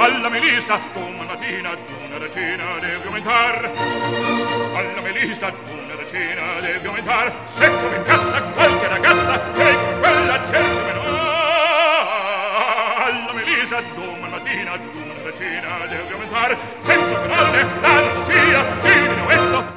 alla melista domattina d'una regina devi aumentar. Alla melista d'una regina devi aumentar. Se tu mi incazza qualche ragazza che come quella certo menò. Alla melista domattina d'una regina devi aumentar. Senza canale, danza sia il minuetto